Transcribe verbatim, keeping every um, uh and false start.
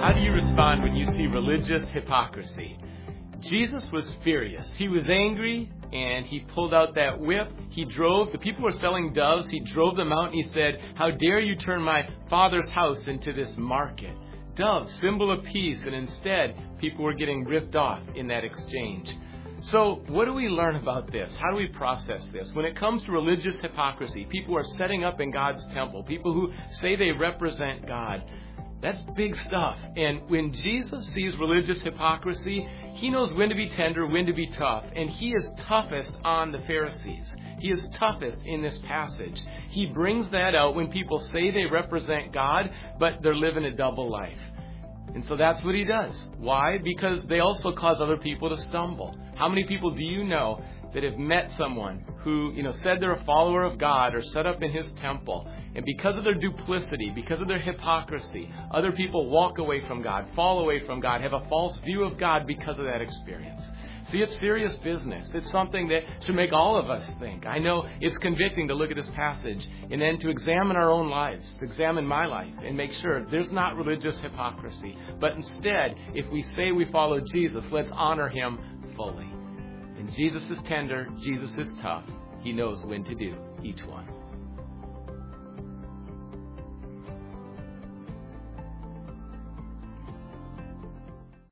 How do you respond when you see religious hypocrisy? Jesus was furious. He was angry, and he pulled out that whip. He drove, the people were selling doves. He drove them out, and he said, "How dare you turn my Father's house into this market?" Doves, symbol of peace, and instead, people were getting ripped off in that exchange. So, what do we learn about this? How do we process this? When it comes to religious hypocrisy, people are setting up in God's temple, people who say they represent God. That's big stuff. And when Jesus sees religious hypocrisy, he knows when to be tender, when to be tough. And he is toughest on the Pharisees. He is toughest in this passage. He brings that out when people say they represent God, but they're living a double life. And so that's what he does. Why? Because they also cause other people to stumble. How many people do you know that have met someone who, you know, said they're a follower of God or set up in his temple, and because of their duplicity, because of their hypocrisy, other people walk away from God, fall away from God, have a false view of God because of that experience? See, it's serious business. It's something that should make all of us think. I know it's convicting to look at this passage and then to examine our own lives, to examine my life and make sure there's not religious hypocrisy. But instead, if we say we follow Jesus, let's honor him fully. And Jesus is tender. Jesus is tough. He knows when to do each one.